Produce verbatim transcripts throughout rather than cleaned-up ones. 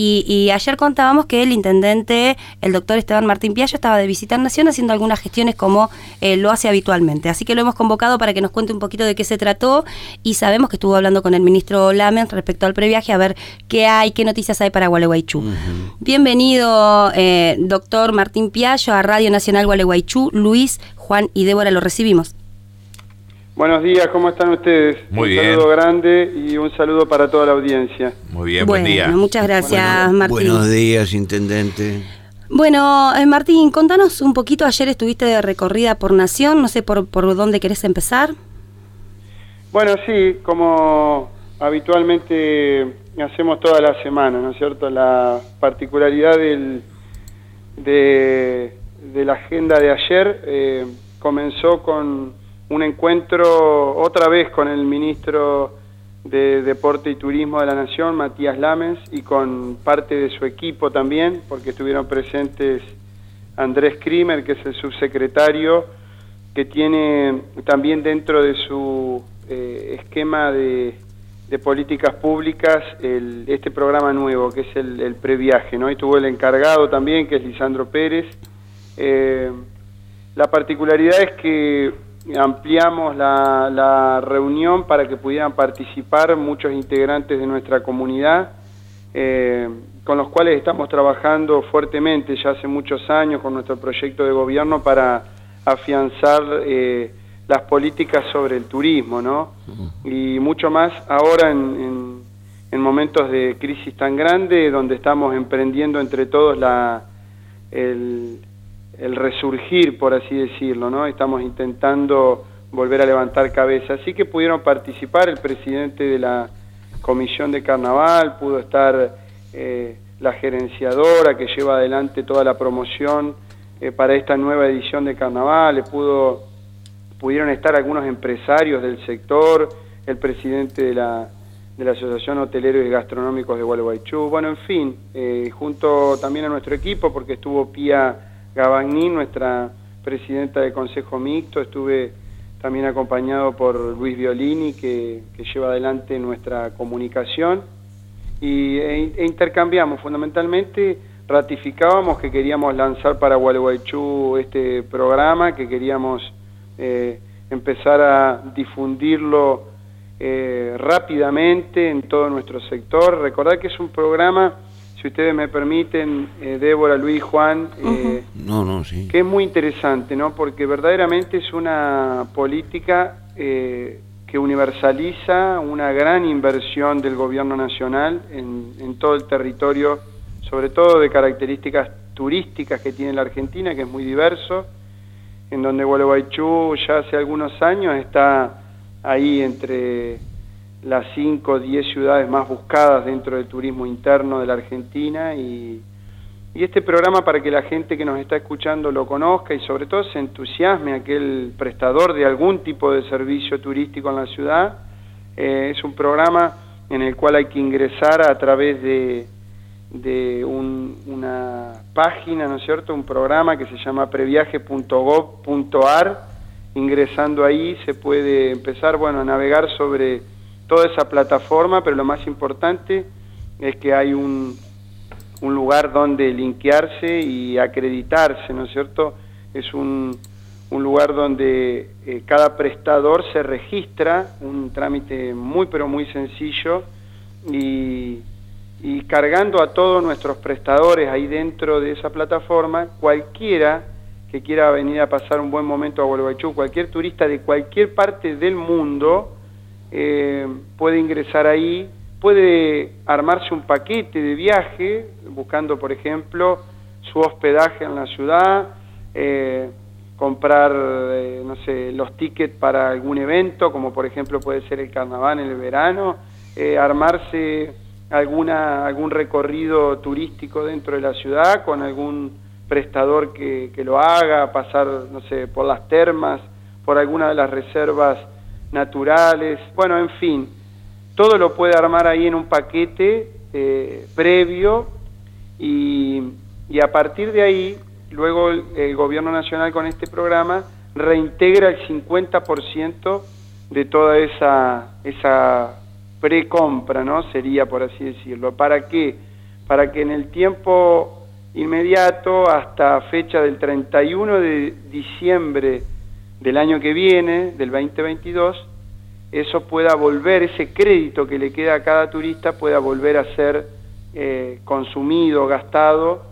Y, y ayer contábamos que el intendente, el doctor Esteban Martín Piaggio, estaba de visita en Nación haciendo algunas gestiones como eh, lo hace habitualmente. Así que lo hemos convocado para que nos cuente un poquito de qué se trató, y sabemos que estuvo hablando con el ministro Lamen respecto al previaje, a ver qué hay, qué noticias hay para Gualeguaychú. Uh-huh. Bienvenido, eh, doctor Martín Piaggio, a Radio Nacional Gualeguaychú. Luis, Juan y Débora lo recibimos. Buenos días, ¿cómo están ustedes? Muy un bien. Un saludo grande y un saludo para toda la audiencia. Muy bien, bueno, buen día. Muchas gracias, bueno, Martín. Buenos días, intendente. Bueno, eh, Martín, contanos un poquito, ayer estuviste de recorrida por Nación, no sé por, por dónde querés empezar. Bueno, sí, como habitualmente hacemos toda la semana, ¿no es cierto? La particularidad del, de, de la agenda de ayer eh, comenzó con un encuentro otra vez con el ministro de Deporte y Turismo de la Nación, Matías Lamens, y con parte de su equipo también, porque estuvieron presentes Andrés Krimer, que es el subsecretario, que tiene también dentro de su eh, esquema de, de políticas públicas el, este programa nuevo, que es el, el previaje, ¿no? Y tuvo el encargado también, que es Lisandro Pérez. Eh, la particularidad es que ampliamos la, la reunión para que pudieran participar muchos integrantes de nuestra comunidad, eh, con los cuales estamos trabajando fuertemente ya hace muchos años con nuestro proyecto de gobierno para afianzar eh, las políticas sobre el turismo, ¿no? Y mucho más ahora en, en, en momentos de crisis tan grande, donde estamos emprendiendo entre todos la el el resurgir, por así decirlo, ¿no? Estamos intentando volver a levantar cabeza. Así que pudieron participar el presidente de la Comisión de Carnaval, pudo estar eh, la gerenciadora que lleva adelante toda la promoción eh, para esta nueva edición de Carnaval, pudo, pudieron estar algunos empresarios del sector, el presidente de la, de la Asociación Hoteleros y Gastronómicos de Gualeguaychú, bueno, en fin, eh, junto también a nuestro equipo, porque estuvo Pía Gabagni, nuestra presidenta del Consejo Mixto, estuve también acompañado por Luis Violini, que, que lleva adelante nuestra comunicación, y e, e intercambiamos, fundamentalmente ratificábamos que queríamos lanzar para Gualeguaychú este programa, que queríamos eh, empezar a difundirlo eh, rápidamente en todo nuestro sector. Recordad que es un programa, si ustedes me permiten, eh, Débora, Luis, Juan, eh, uh-huh. no, no, sí. que es muy interesante, ¿no? Porque verdaderamente es una política eh, que universaliza una gran inversión del gobierno nacional en, en todo el territorio, sobre todo de características turísticas que tiene la Argentina, que es muy diverso, en donde Gualeguaychú ya hace algunos años está ahí entre las cinco o diez ciudades más buscadas dentro del turismo interno de la Argentina, y, y este programa, para que la gente que nos está escuchando lo conozca y sobre todo se entusiasme aquel prestador de algún tipo de servicio turístico en la ciudad, eh, es un programa en el cual hay que ingresar a través de, de un, una página, ¿no es cierto?, un programa que se llama previaje punto gob punto ar. Ingresando ahí se puede empezar, bueno, a navegar sobre toda esa plataforma, pero lo más importante es que hay un, un lugar donde linkearse y acreditarse, ¿no es cierto? Es un, un lugar donde eh, cada prestador se registra, un trámite muy pero muy sencillo, y, y cargando a todos nuestros prestadores ahí dentro de esa plataforma, cualquiera que quiera venir a pasar un buen momento a Gualeguaychú, cualquier turista de cualquier parte del mundo, Eh, puede ingresar ahí, puede armarse un paquete de viaje, buscando, por ejemplo, su hospedaje en la ciudad, eh, comprar, eh, no sé, los tickets para algún evento, como por ejemplo puede ser el carnaval en el verano, eh, armarse alguna algún recorrido turístico dentro de la ciudad con algún prestador que, que lo haga, pasar, no sé, por las termas, por alguna de las reservas naturales, bueno, en fin, todo lo puede armar ahí en un paquete eh, previo, y, y a partir de ahí, luego el, el gobierno nacional con este programa reintegra el cincuenta por ciento de toda esa, esa precompra, ¿no? Sería, por así decirlo. ¿Para qué? para que en el tiempo inmediato, hasta fecha del treinta y uno de diciembre del año que viene, del veinte veintidós, eso pueda volver, ese crédito que le queda a cada turista pueda volver a ser eh, consumido, gastado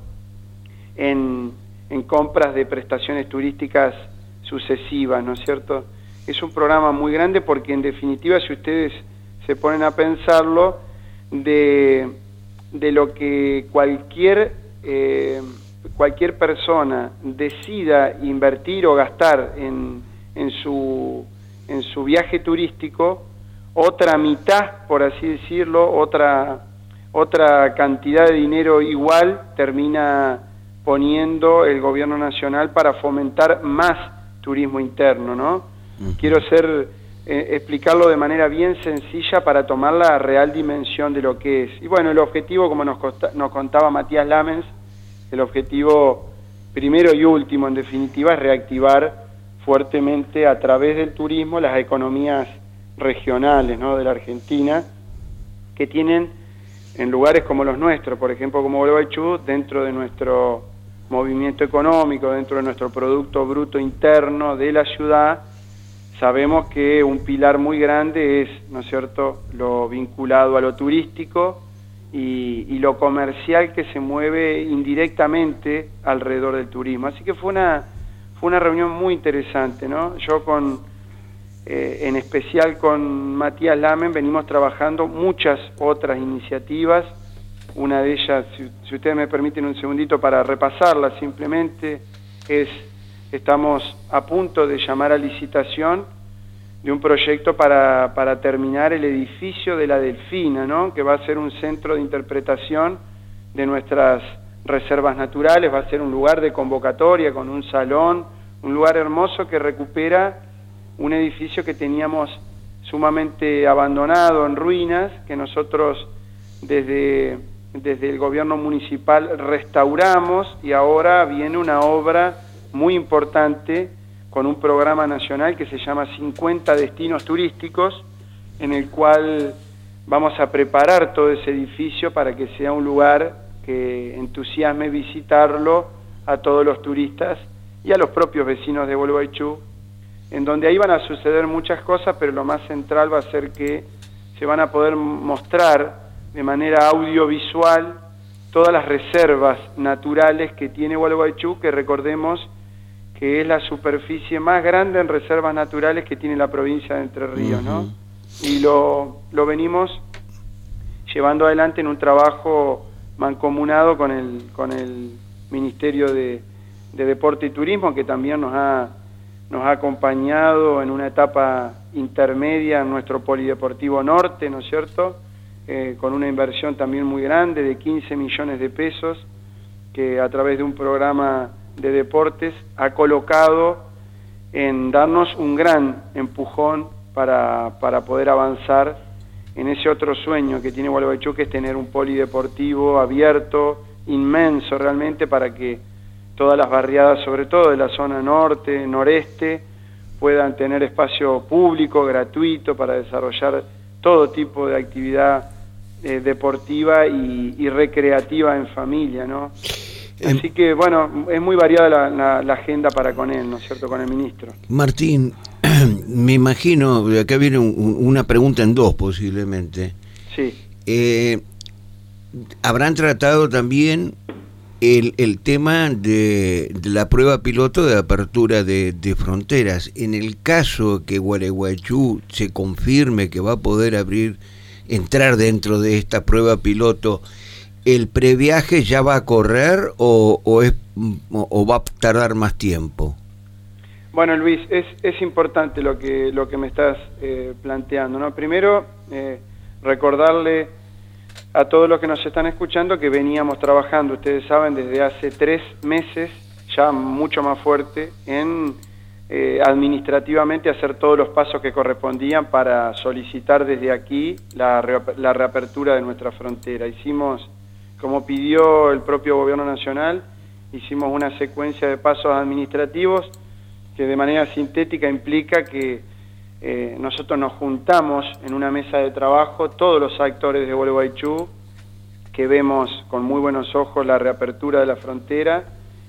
en, en compras de prestaciones turísticas sucesivas, ¿no es cierto? Es un programa muy grande porque, en definitiva, si ustedes se ponen a pensarlo, de, de lo que cualquier, eh, cualquier persona decida invertir o gastar en, en su... en su viaje turístico, otra mitad, por así decirlo, otra, otra cantidad de dinero igual termina poniendo el gobierno nacional para fomentar más turismo interno, ¿no? Uh-huh. Quiero ser, eh, explicarlo de manera bien sencilla para tomar la real dimensión de lo que es. Y bueno, el objetivo, como nos, costa, nos contaba Matías Lamens, el objetivo primero y último, en definitiva, es reactivar fuertemente a través del turismo las economías regionales, ¿no?, de la Argentina, que tienen en lugares como los nuestros, por ejemplo como Gualeguaychú, dentro de nuestro movimiento económico, dentro de nuestro Producto Bruto Interno de la ciudad, sabemos que un pilar muy grande es, ¿no es cierto?, lo vinculado a lo turístico y, y lo comercial que se mueve indirectamente alrededor del turismo. Así que fue una Fue una reunión muy interesante, ¿no? Yo con, eh, en especial con Matías Lamen, venimos trabajando muchas otras iniciativas. Una de ellas, si, si ustedes me permiten un segundito para repasarla simplemente, es, estamos a punto de llamar a licitación de un proyecto para, para terminar el edificio de la Delfina, ¿no?, que va a ser un centro de interpretación de nuestras reservas naturales, va a ser un lugar de convocatoria con un salón, un lugar hermoso que recupera un edificio que teníamos sumamente abandonado, en ruinas, que nosotros desde, desde el gobierno municipal restauramos, y ahora viene una obra muy importante con un programa nacional que se llama cincuenta destinos turísticos, en el cual vamos a preparar todo ese edificio para que sea un lugar que entusiasme visitarlo a todos los turistas y a los propios vecinos de Gualeguaychú, en donde ahí van a suceder muchas cosas, pero lo más central va a ser que se van a poder mostrar de manera audiovisual todas las reservas naturales que tiene Gualeguaychú, que recordemos que es la superficie más grande en reservas naturales que tiene la provincia de Entre Ríos, ¿no? Uh-huh. Y lo, lo venimos llevando adelante en un trabajo mancomunado con el con el Ministerio de, de Deporte y Turismo, que también nos ha nos ha acompañado en una etapa intermedia en nuestro Polideportivo Norte, ¿no es cierto?, eh, con una inversión también muy grande de quince millones de pesos, que a través de un programa de deportes ha colocado en darnos un gran empujón para, para poder avanzar en ese otro sueño que tiene Gualeguaychú, que es tener un polideportivo abierto, inmenso realmente, para que todas las barriadas, sobre todo de la zona norte, noreste, puedan tener espacio público, gratuito, para desarrollar todo tipo de actividad eh, deportiva y, y recreativa en familia, ¿no? Así que, bueno, es muy variada la, la, la agenda para con él, ¿no es cierto?, con el ministro. Martín, me imagino, acá viene un, una pregunta en dos posiblemente. Sí. Eh, ¿Habrán tratado también el, el tema de, de la prueba piloto de apertura de, de fronteras? En el caso que Gualeguaychú se confirme que va a poder abrir, entrar dentro de esta prueba piloto, ¿el previaje ya va a correr o, o, es, o, o va a tardar más tiempo? Bueno, Luis, es, es importante lo que, lo que me estás eh, planteando, ¿no? Primero, eh, recordarle a todos los que nos están escuchando que veníamos trabajando, ustedes saben, desde hace tres meses, ya mucho más fuerte, en eh, administrativamente hacer todos los pasos que correspondían para solicitar desde aquí la, la reapertura de nuestra frontera. Hicimos, como pidió el propio gobierno nacional, hicimos una secuencia de pasos administrativos que de manera sintética implica que eh, nosotros nos juntamos en una mesa de trabajo, todos los actores de Gualeguaychú, que vemos con muy buenos ojos la reapertura de la frontera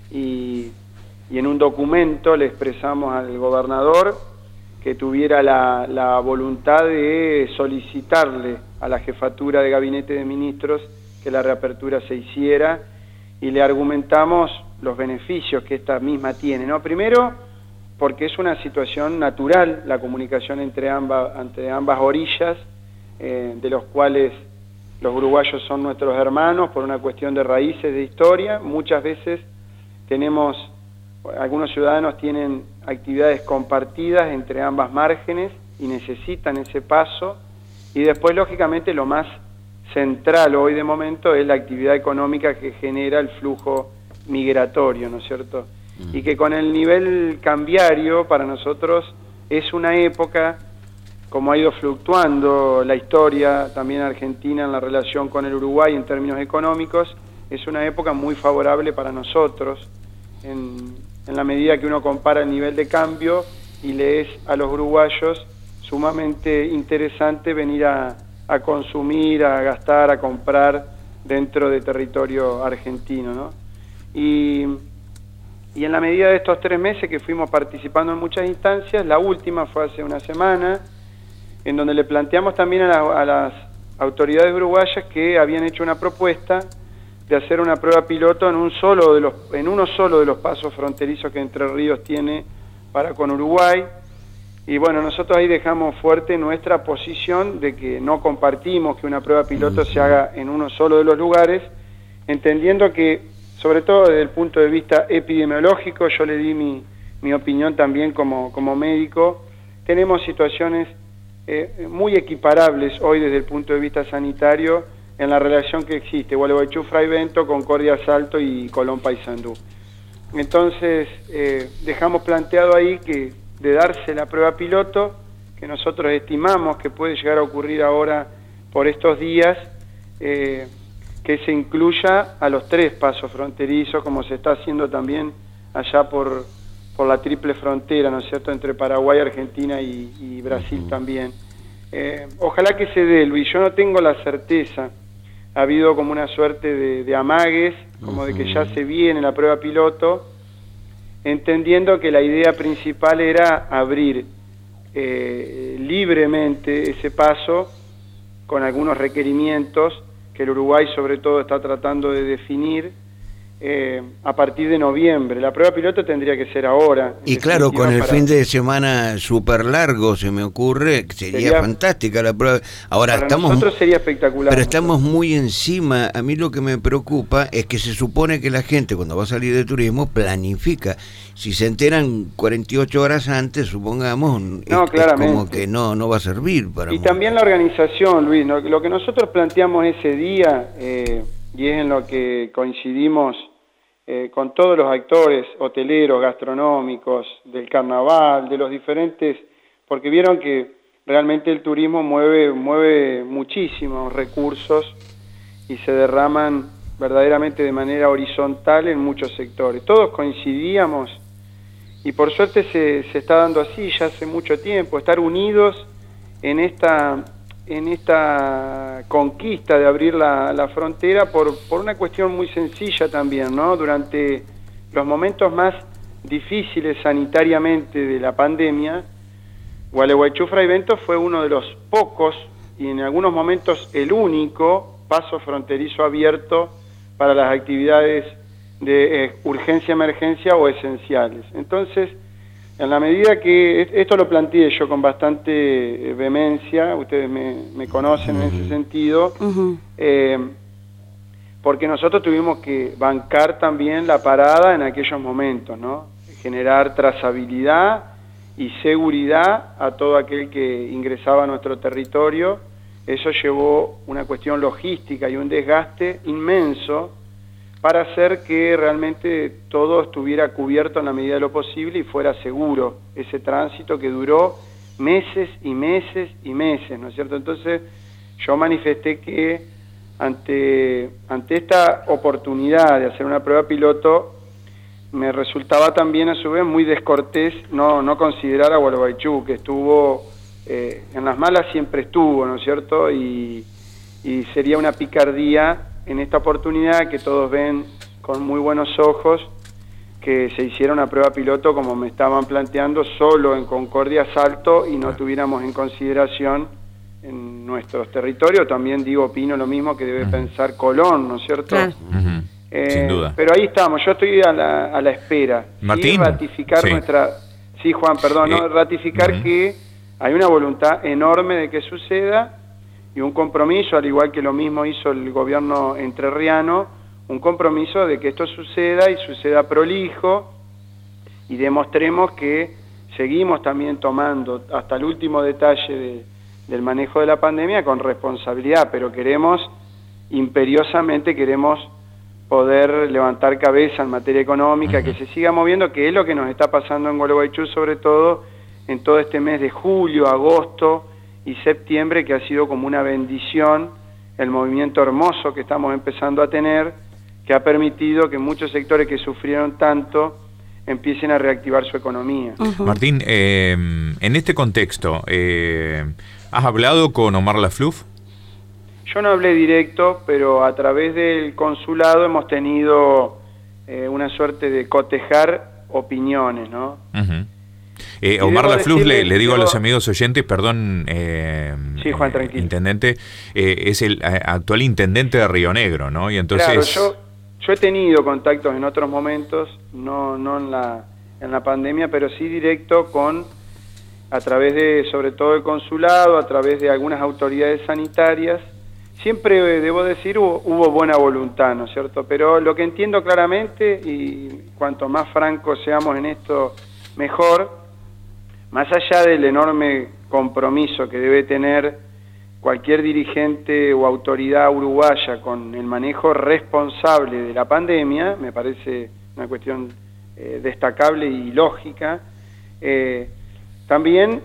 y, y en un documento le expresamos al gobernador que tuviera la, la voluntad de solicitarle a la jefatura de gabinete de ministros que la reapertura se hiciera, y le argumentamos los beneficios que esta misma tiene, ¿no? Primero, porque es una situación natural la comunicación entre ambas, entre ambas orillas, eh, de los cuales los uruguayos son nuestros hermanos por una cuestión de raíces, de historia. Muchas veces tenemos, algunos ciudadanos tienen actividades compartidas entre ambas márgenes y necesitan ese paso, y después lógicamente lo más central hoy de momento es la actividad económica que genera el flujo migratorio, ¿no es cierto? Mm. Y que con el nivel cambiario para nosotros es una época, como ha ido fluctuando la historia también argentina en la relación con el Uruguay en términos económicos, es una época muy favorable para nosotros, en, en la medida que uno compara el nivel de cambio y le es a los uruguayos sumamente interesante venir a, a consumir, a gastar, a comprar dentro de territorio argentino, ¿no? Y, y en la medida de estos tres meses que fuimos participando en muchas instancias, la última fue hace una semana, en donde le planteamos también a, la, a las autoridades uruguayas que habían hecho una propuesta de hacer una prueba piloto en un solo de los, en uno solo de los pasos fronterizos que Entre Ríos tiene para con Uruguay. Y bueno, nosotros ahí dejamos fuerte nuestra posición de que no compartimos que una prueba piloto se haga en uno solo de los lugares, entendiendo que, sobre todo desde el punto de vista epidemiológico, yo le di mi, mi opinión también como, como médico, tenemos situaciones eh, muy equiparables hoy desde el punto de vista sanitario en la relación que existe, Gualeguaychú, Fraivento, Concordia, Salto y Colón, Paysandú. Entonces, eh, dejamos planteado ahí que de darse la prueba piloto, que nosotros estimamos que puede llegar a ocurrir ahora por estos días, eh, que se incluya a los tres pasos fronterizos, como se está haciendo también allá por, por la triple frontera, ¿no es cierto?, entre Paraguay, Argentina y, y Brasil también. Eh, ojalá que se dé, Luis, yo no tengo la certeza, ha habido como una suerte de, de amagues, como de que ya se viene la prueba piloto, entendiendo que la idea principal era abrir eh, libremente ese paso con algunos requerimientos que el Uruguay sobre todo está tratando de definir eh, a partir de noviembre. La prueba piloto tendría que ser ahora. Y claro, con el para... fin de semana súper largo, se me ocurre, sería, sería fantástica la prueba. Ahora para estamos, nosotros sería espectacular. Pero estamos muy encima. A mí lo que me preocupa es que se supone que la gente cuando va a salir de turismo planifica. Si se enteran cuarenta y ocho horas antes, supongamos, no, es, es como que no, no va a servir para... Y mucho. También la organización, Luis, ¿no? Lo que nosotros planteamos ese día, eh, y es en lo que coincidimos eh, con todos los actores hoteleros, gastronómicos, del carnaval, de los diferentes, porque vieron que realmente el turismo mueve, mueve muchísimos recursos y se derraman verdaderamente de manera horizontal en muchos sectores. Todos coincidíamos, y por suerte se, se está dando así ya hace mucho tiempo, estar unidos en esta, en esta conquista de abrir la, la frontera por, por una cuestión muy sencilla también, ¿no? Durante los momentos más difíciles sanitariamente de la pandemia, Gualeguaychú, Fraivento fue uno de los pocos, y en algunos momentos el único, paso fronterizo abierto para las actividades de eh, urgencia-emergencia o esenciales. Entonces, en la medida que, esto lo planteé yo con bastante vehemencia, ustedes me, me conocen en ese sentido, uh-huh. eh, porque nosotros tuvimos que bancar también la parada en aquellos momentos, ¿no? Generar trazabilidad y seguridad a todo aquel que ingresaba a nuestro territorio. Eso llevó una cuestión logística y un desgaste inmenso para hacer que realmente todo estuviera cubierto en la medida de lo posible y fuera seguro ese tránsito que duró meses y meses y meses, ¿no es cierto? Entonces yo manifesté que ante, ante esta oportunidad de hacer una prueba piloto me resultaba también a su vez muy descortés no, no considerar a Gualeguaychú, que estuvo, eh, en las malas siempre estuvo, ¿no es cierto? Y, y sería una picardía en esta oportunidad que todos ven con muy buenos ojos que se hiciera una prueba piloto como me estaban planteando solo en Concordia, Salto, y no tuviéramos en consideración en nuestros territorios. También digo, opino lo mismo que debe uh-huh. pensar Colón, ¿no es cierto? Claro. Uh-huh. Eh, Sin duda. Pero ahí estamos, yo estoy a la, a la espera. Martín. Y ratificar sí. nuestra... Sí, Juan, perdón, eh, ¿no? ratificar uh-huh. que hay una voluntad enorme de que suceda y un compromiso, al igual que lo mismo hizo el gobierno entrerriano, un compromiso de que esto suceda y suceda prolijo y demostremos que seguimos también tomando hasta el último detalle de, del manejo de la pandemia con responsabilidad, pero queremos, imperiosamente queremos poder levantar cabeza en materia económica, uh-huh. que se siga moviendo, que es lo que nos está pasando en Gualeguaychú, sobre todo en todo este mes de julio, agosto y septiembre, que ha sido como una bendición, el movimiento hermoso que estamos empezando a tener, que ha permitido que muchos sectores que sufrieron tanto empiecen a reactivar su economía. Uh-huh. Martín, eh, en este contexto, eh, ¿has hablado con Omar Lafluf? Yo no hablé directo, pero a través del consulado hemos tenido eh, una suerte de cotejar opiniones, ¿no? Uh-huh. Eh, Omar Lafluf, le, le digo debo... a los amigos oyentes, perdón, eh, sí, Juan, tranquilo. intendente, eh, es el eh, actual intendente de Río Negro, ¿no? Y entonces... Claro, yo, yo he tenido contactos en otros momentos, no, no en la, en la pandemia, pero sí directo con, a través de, sobre todo el consulado, a través de algunas autoridades sanitarias. Siempre, debo decir, hubo, hubo buena voluntad, ¿no es cierto? Pero lo que entiendo claramente, y cuanto más francos seamos en esto, mejor, más allá del enorme compromiso que debe tener cualquier dirigente o autoridad uruguaya con el manejo responsable de la pandemia, me parece una cuestión eh, destacable y lógica, eh, también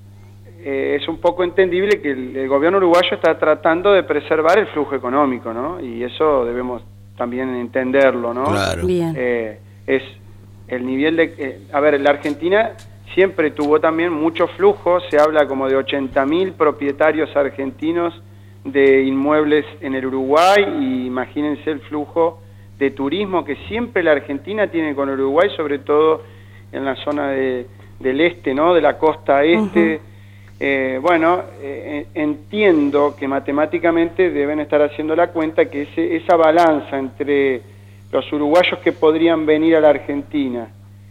eh, es un poco entendible que el, el gobierno uruguayo está tratando de preservar el flujo económico, ¿no? Y eso debemos también entenderlo, ¿no? Claro. Bien. Eh, es el nivel de... Eh, a ver, la Argentina siempre tuvo también mucho flujo, se habla como de ochenta mil propietarios argentinos de inmuebles en el Uruguay, y imagínense el flujo de turismo que siempre la Argentina tiene con el Uruguay, sobre todo en la zona de, del este, ¿no? De la costa este. Uh-huh. Eh, bueno, eh, entiendo que matemáticamente deben estar haciendo la cuenta que ese, esa balanza entre los uruguayos que podrían venir a la Argentina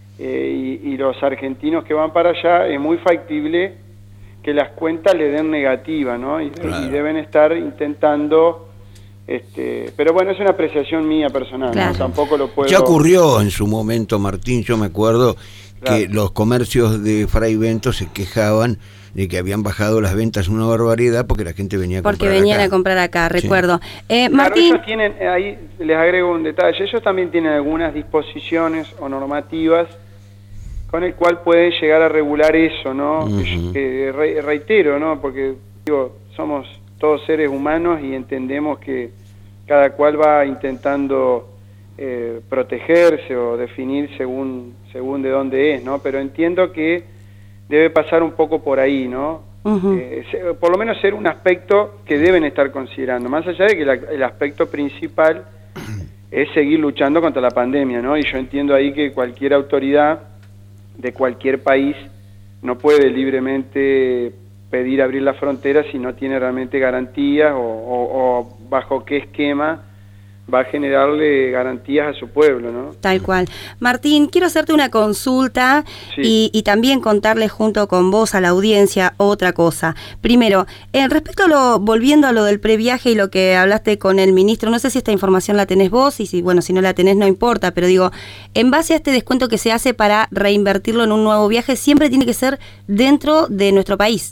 Eh, y, y los argentinos que van para allá, es muy factible que las cuentas le den negativa, ¿no? Y, claro. y deben estar intentando, este, pero bueno, es una apreciación mía personal, claro. ¿no? Tampoco lo puedo... Ya ocurrió en su momento, Martín, yo me acuerdo claro. que los comercios de Fray Bento se quejaban de que habían bajado las ventas una barbaridad porque la gente venía a porque comprar venían acá. a comprar acá, recuerdo. Sí. Eh, claro, Martín... ellos tienen, ahí les agrego un detalle, ellos también tienen algunas disposiciones o normativas con el cual pueden llegar a regular eso, ¿no? Uh-huh. Que, re, reitero, ¿no? Porque digo, somos todos seres humanos y entendemos que cada cual va intentando eh, protegerse o definir según según de dónde es, ¿no? Pero entiendo que debe pasar un poco por ahí, ¿no? Uh-huh. Eh, por lo menos ser un aspecto que deben estar considerando, más allá de que la, el aspecto principal es seguir luchando contra la pandemia, ¿no? Y yo entiendo ahí que cualquier autoridad de cualquier país no puede libremente pedir abrir las fronteras si no tiene realmente garantías o, o, o bajo qué esquema va a generarle garantías a su pueblo, ¿no? Tal cual. Martín, quiero hacerte una consulta sí. y, y también contarle junto con vos a la audiencia otra cosa. Primero, eh, respecto a lo, volviendo a lo del previaje y lo que hablaste con el ministro, no sé si esta información la tenés vos y si, bueno, si no la tenés no importa, pero digo, en base a este descuento que se hace para reinvertirlo en un nuevo viaje, siempre tiene que ser dentro de nuestro país.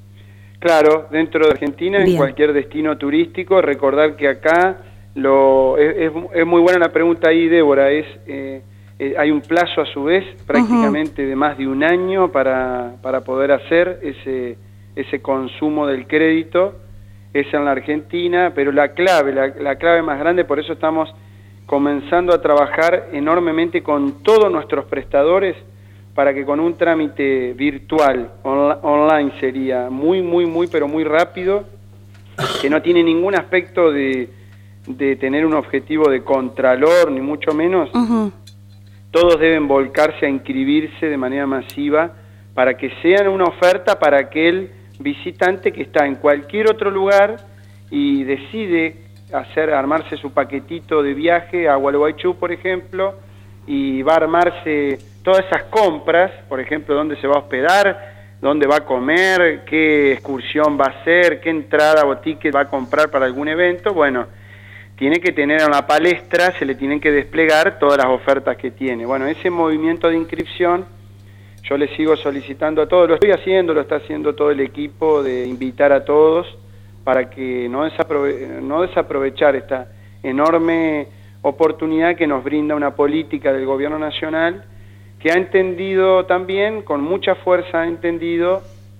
Claro, dentro de Argentina, Bien. En cualquier destino turístico, recordar que acá Lo, es, es, es muy buena la pregunta ahí, Débora, es eh, eh, hay un plazo a su vez prácticamente uh-huh. de más de un año para, para poder hacer ese, ese consumo del crédito, es en la Argentina, pero la clave, la, la clave más grande, por eso estamos comenzando a trabajar enormemente con todos nuestros prestadores para que con un trámite virtual, on, online sería muy, muy, muy, pero muy rápido, que no tiene ningún aspecto de de tener un objetivo de contralor, ni mucho menos, Uh-huh. todos deben volcarse a inscribirse de manera masiva para que sean una oferta para aquel visitante que está en cualquier otro lugar y decide hacer armarse su paquetito de viaje a Gualeguaychú, por ejemplo, y va a armarse todas esas compras, por ejemplo, dónde se va a hospedar, dónde va a comer, qué excursión va a hacer, qué entrada o ticket va a comprar para algún evento. Bueno, tiene que tener en la palestra, se le tienen que desplegar todas las ofertas que tiene. Bueno, ese movimiento de inscripción yo le sigo solicitando a todos, lo estoy haciendo, lo está haciendo todo el equipo, de invitar a todos para que no, desaprove no desaprovechar esta enorme oportunidad que nos brinda una política del gobierno nacional, que ha entendido también, con mucha fuerza ha entendido,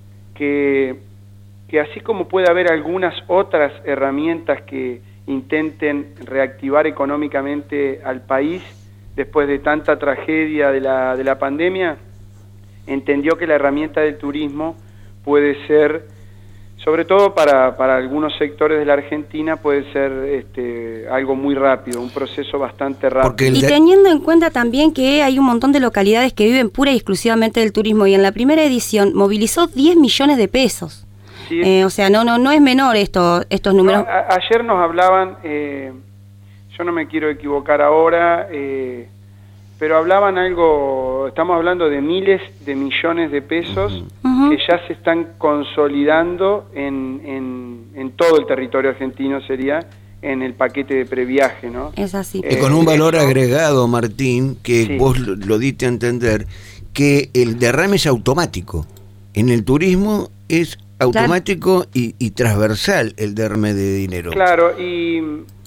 que, que así como puede haber algunas otras herramientas que intenten reactivar económicamente al país después de tanta tragedia de la, de la pandemia, entendió que la herramienta del turismo puede ser, sobre todo para, para algunos sectores de la Argentina, puede ser este, algo muy rápido, un proceso bastante rápido. Y teniendo en cuenta también que hay un montón de localidades que viven pura y exclusivamente del turismo, y en la primera edición movilizó diez millones de pesos. Sí, eh, o sea, no no no es menor esto, estos números. No, a, ayer nos hablaban, eh, yo no me quiero equivocar ahora, eh, pero hablaban algo, estamos hablando de miles de millones de pesos uh-huh. que ya se están consolidando en, en, en todo el territorio argentino, sería en el paquete de previaje, ¿no? Es así. Eh, con un valor eso, agregado, Martín, que sí. vos lo, lo diste a entender, que el derrame es automático. En el turismo es automático claro. y, y transversal el derrame de dinero. Claro, y,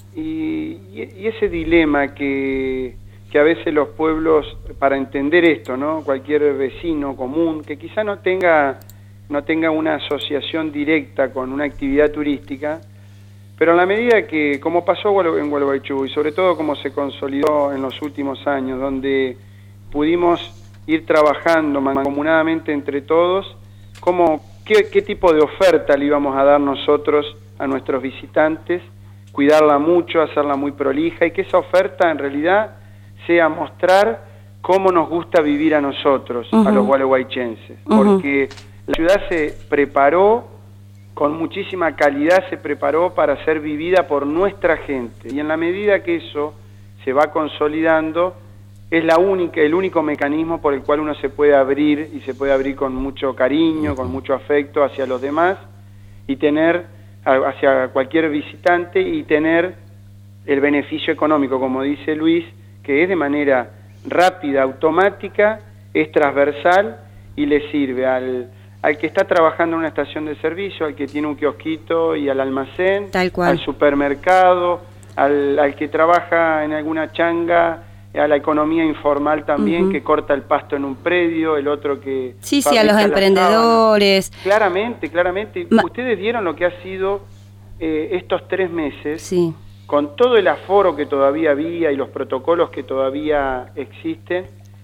y, y ese dilema que... que a veces los pueblos, para entender esto, ¿no? Cualquier vecino común que quizá no tenga no tenga una asociación directa con una actividad turística, pero en la medida que, como pasó en Gualeguaychú y sobre todo como se consolidó en los últimos años, donde pudimos ir trabajando mancomunadamente entre todos, como qué, qué tipo de oferta le íbamos a dar nosotros a nuestros visitantes, cuidarla mucho, hacerla muy prolija, y que esa oferta en realidad sea mostrar cómo nos gusta vivir a nosotros, uh-huh. a los gualeguaychenses, uh-huh. porque la ciudad se preparó, con muchísima calidad se preparó para ser vivida por nuestra gente, y en la medida que eso se va consolidando, es la única, el único mecanismo por el cual uno se puede abrir, y se puede abrir con mucho cariño, uh-huh. con mucho afecto hacia los demás, y tener, hacia cualquier visitante, y tener el beneficio económico, como dice Luis, que es de manera rápida, automática, es transversal y le sirve al, al que está trabajando en una estación de servicio, al que tiene un kiosquito y al almacén, tal cual. Al supermercado, al, al que trabaja en alguna changa, a la economía informal también, uh-huh. que corta el pasto en un predio, el otro que... Sí, sí, a los emprendedores. Claramente, claramente. Ma- Ustedes vieron lo que ha sido eh, estos tres meses. Sí. Con todo el aforo que todavía había y los protocolos que todavía existen,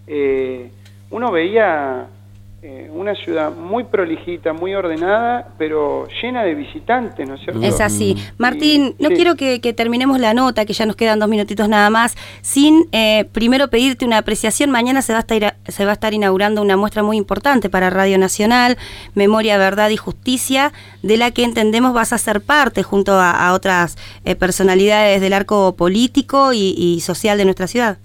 eh, uno veía eh, una ciudad muy prolijita, muy ordenada, pero llena de visitantes, ¿no es cierto? Es así. Martín, y, no sí. quiero que, que terminemos la nota, que ya nos quedan dos minutitos nada más, sin eh, primero pedirte una apreciación. Mañana se va, a estar, se va a estar inaugurando una muestra muy importante para Radio Nacional, Memoria, Verdad y Justicia, de la que entendemos vas a ser parte junto a, a otras eh, personalidades del arco político y, y social de nuestra ciudad.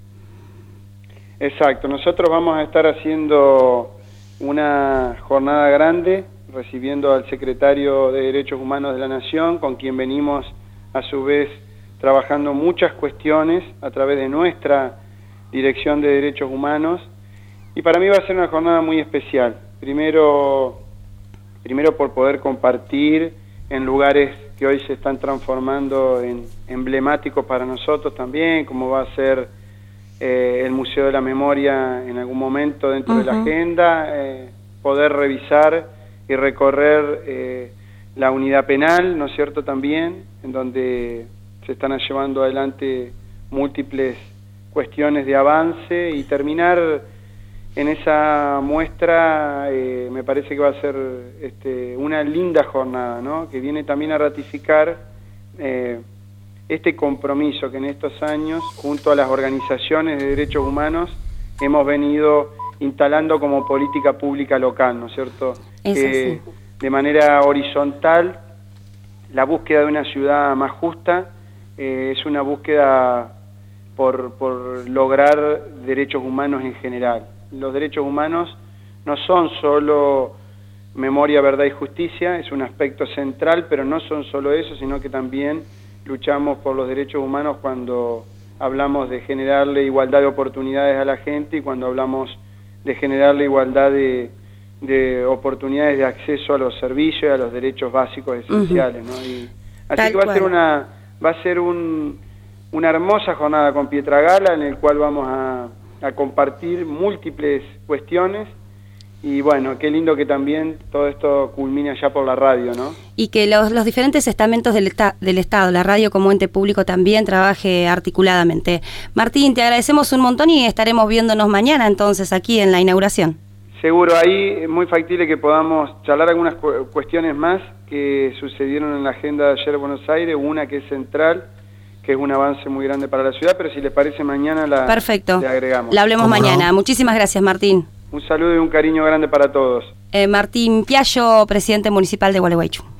Exacto, nosotros vamos a estar haciendo una jornada grande, recibiendo al secretario de Derechos Humanos de la Nación, con quien venimos a su vez trabajando muchas cuestiones a través de nuestra Dirección de Derechos Humanos, y para mí va a ser una jornada muy especial. Primero, primero por poder compartir en lugares que hoy se están transformando en emblemáticos para nosotros también, como va a ser Eh, el Museo de la Memoria en algún momento dentro uh-huh. de la agenda, eh, poder revisar y recorrer eh, la unidad penal, ¿no es cierto?, también, en donde se están llevando adelante múltiples cuestiones de avance, y terminar en esa muestra eh, me parece que va a ser este, una linda jornada, ¿no?, que viene también a ratificar eh, este compromiso que en estos años, junto a las organizaciones de derechos humanos, hemos venido instalando como política pública local, ¿no es cierto? Eh, de manera horizontal, la búsqueda de una ciudad más justa eh, es una búsqueda por, por lograr derechos humanos en general. Los derechos humanos no son solo memoria, verdad y justicia, es un aspecto central, pero no son solo eso, sino que también luchamos por los derechos humanos cuando hablamos de generarle igualdad de oportunidades a la gente y cuando hablamos de generarle igualdad de, de oportunidades de acceso a los servicios y a los derechos básicos esenciales, ¿no? Y así Tal que va cual. a ser una va a ser un, una hermosa jornada con Pietragala en el cual vamos a, a compartir múltiples cuestiones. Y bueno, qué lindo que también todo esto culmine allá por la radio, ¿no? Y que los, los diferentes estamentos del, esta, del Estado, la radio como ente público también trabaje articuladamente. Martín, te agradecemos un montón y estaremos viéndonos mañana entonces aquí en la inauguración. Seguro, ahí es muy factible que podamos charlar algunas cu- cuestiones más que sucedieron en la agenda de ayer en Buenos Aires, una que es central, que es un avance muy grande para la ciudad, pero si les parece mañana la Perfecto. le agregamos. La hablemos mañana. No? Muchísimas gracias, Martín. Un saludo y un cariño grande para todos. Eh, Martín Piaggio, presidente municipal de Gualeguaychú.